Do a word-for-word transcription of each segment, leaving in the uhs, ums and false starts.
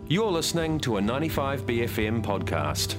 You're listening to a ninety-five B F M podcast.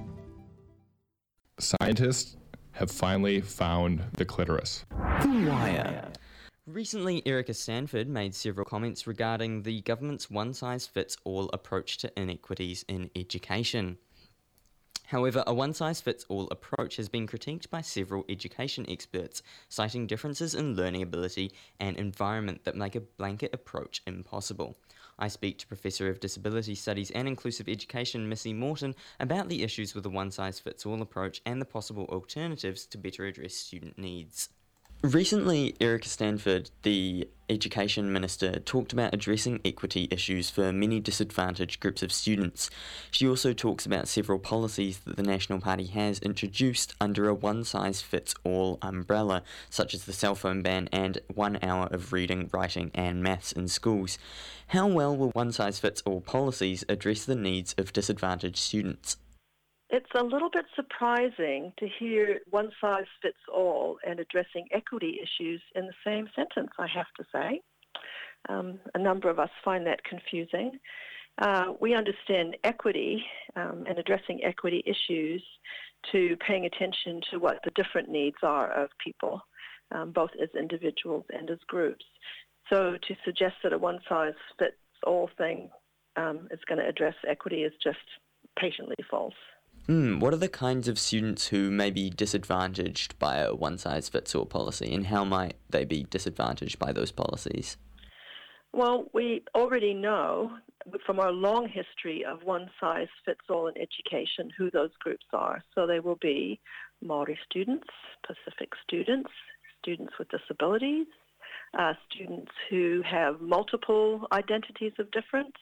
Scientists have finally found the clitoris. The Wire. Recently, Erica Stanford made several comments regarding the government's one-size-fits-all approach to inequities in education. However, a one-size-fits-all approach has been critiqued by several education experts, citing differences in learning ability and environment that make a blanket approach impossible. I speak to Professor of Disability Studies and Inclusive Education, Missy Morton, about the issues with the one-size-fits-all approach and the possible alternatives to better address student needs. Recently, Erica Stanford, the Education Minister, talked about addressing equity issues for many disadvantaged groups of students. She also talks about several policies that the National Party has introduced under a one-size-fits-all umbrella, such as the cell phone ban and one hour of reading, writing and maths in schools. How well will one-size-fits-all policies address the needs of disadvantaged students? It's a little bit surprising to hear one size fits all and addressing equity issues in the same sentence, I have to say. Um, a number of us find that confusing. Uh, we understand equity um, and addressing equity issues to paying attention to what the different needs are of people, um, both as individuals and as groups. So to suggest that a one size fits all thing um, is going to address equity is just patently false. Mm, what are the kinds of students who may be disadvantaged by a one-size-fits-all policy, and how might they be disadvantaged by those policies? Well, we already know from our long history of one-size-fits-all in education who those groups are. So they will be Māori students, Pacific students, students with disabilities, uh, students who have multiple identities of difference.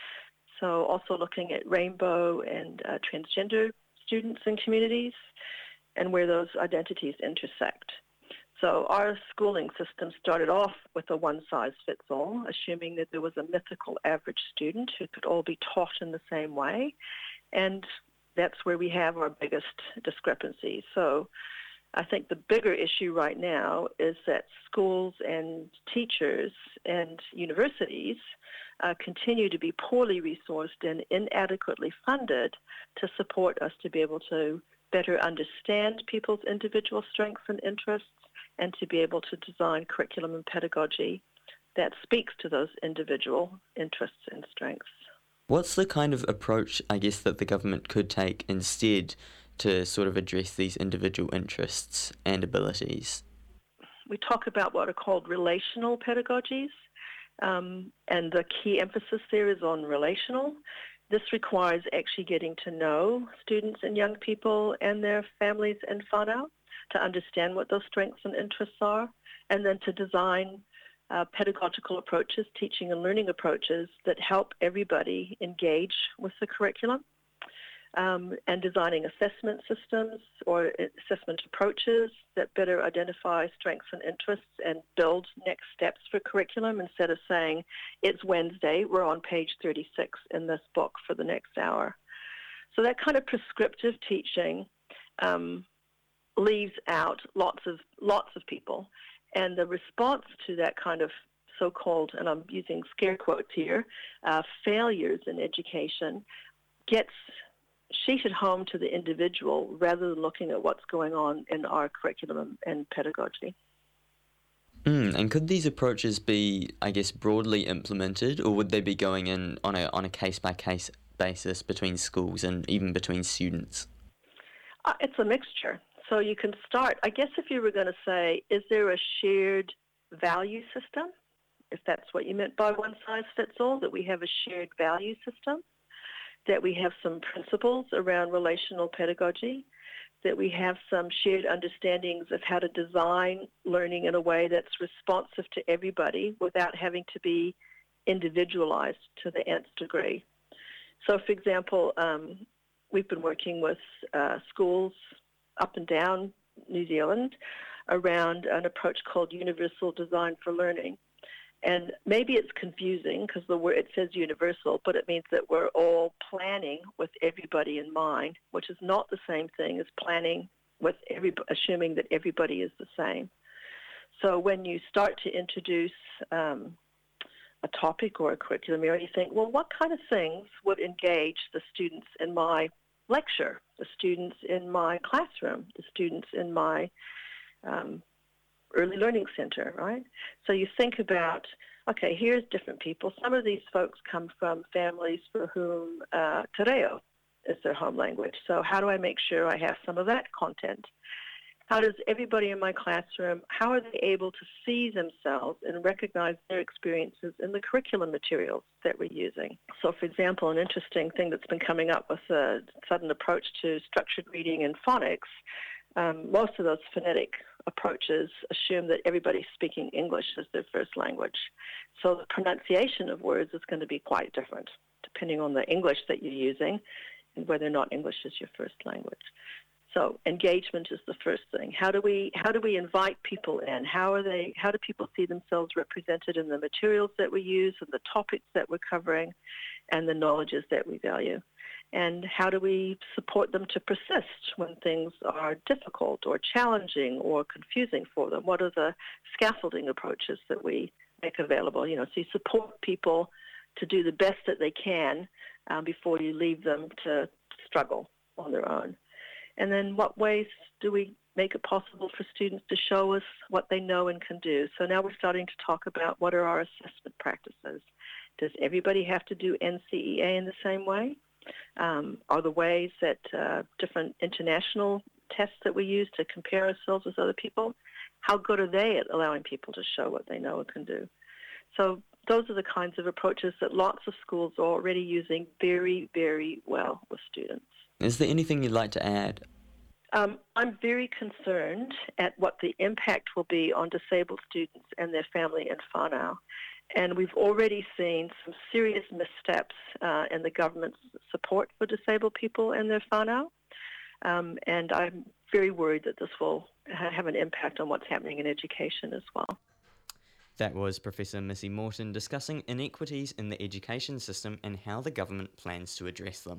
So also looking at rainbow and uh, transgender students and communities and where those identities intersect. So our schooling system started off with a one-size-fits-all, assuming that there was a mythical average student who could all be taught in the same way. And that's where we have our biggest discrepancies. So I think the bigger issue right now is that schools and teachers and universities uh, continue to be poorly resourced and inadequately funded to support us to be able to better understand people's individual strengths and interests and to be able to design curriculum and pedagogy that speaks to those individual interests and strengths. What's the kind of approach, I guess, that the government could take instead to sort of address these individual interests and abilities? We talk about what are called relational pedagogies, um, and the key emphasis there is on relational. This requires actually getting to know students and young people and their families and whānau to understand what those strengths and interests are, and then to design uh, pedagogical approaches, teaching and learning approaches that help everybody engage with the curriculum. Um, and designing assessment systems or assessment approaches that better identify strengths and interests and build next steps for curriculum instead of saying, it's Wednesday, we're on page thirty-six in this book for the next hour. So that kind of prescriptive teaching um, leaves out lots of lots of people. And the response to that kind of so-called, and I'm using scare quotes here, uh, failures in education gets sheeted home to the individual rather than looking at what's going on in our curriculum and pedagogy. Mm, and could these approaches be, I guess, broadly implemented, or would they be going in on a on a case-by-case basis between schools and even between students? Uh, it's a mixture. So you can start, I guess if you were going to say, is there a shared value system? If that's what you meant by one size fits all, that we have a shared value system, that we have some principles around relational pedagogy, that we have some shared understandings of how to design learning in a way that's responsive to everybody without having to be individualized to the nth degree. So, for example, um, we've been working with uh, schools up and down New Zealand around an approach called Universal Design for Learning. And maybe it's confusing because the word, it says universal, but it means that we're all planning with everybody in mind, which is not the same thing as planning with every, assuming that everybody is the same. So when you start to introduce um, a topic or a curriculum area, you think, well, what kind of things would engage the students in my lecture, the students in my classroom, the students in my um, early learning center, right? So you think about, okay, here's different people. Some of these folks come from families for whom uh, te reo is their home language. So how do I make sure I have some of that content? How does everybody in my classroom, how are they able to see themselves and recognize their experiences in the curriculum materials that we're using? So, for example, an interesting thing that's been coming up with a sudden approach to structured reading and phonics, um, most of those phonetic approaches assume that everybody's speaking English as their first language. So the pronunciation of words is going to be quite different, depending on the English that you're using and whether or not English is your first language. So engagement is the first thing. How do we how do we invite people in? How are they? How do people see themselves represented in the materials that we use and the topics that we're covering and the knowledges that we value? And how do we support them to persist when things are difficult or challenging or confusing for them? What are the scaffolding approaches that we make available? You know, so you support people to do the best that they can um, before you leave them to struggle on their own. And then what ways do we make it possible for students to show us what they know and can do? So now we're starting to talk about what are our assessment practices. Does everybody have to do N C E A in the same way? Um, are the ways that uh, different international tests that we use to compare ourselves with other people, how good are they at allowing people to show what they know and can do? So those are the kinds of approaches that lots of schools are already using very, very well with students. Is there anything you'd like to add? Um, I'm very concerned at what the impact will be on disabled students and their family in whānau. And we've already seen some serious missteps uh, in the government's support for disabled people and their whānau. Um, and I'm very worried that this will ha- have an impact on what's happening in education as well. That was Professor Missy Morton discussing inequities in the education system and how the government plans to address them.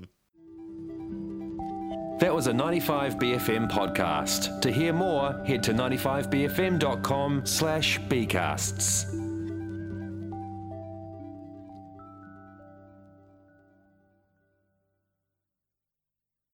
That was a ninety-five B F M podcast. To hear more, head to ninety-five b f m dot com slash bcasts.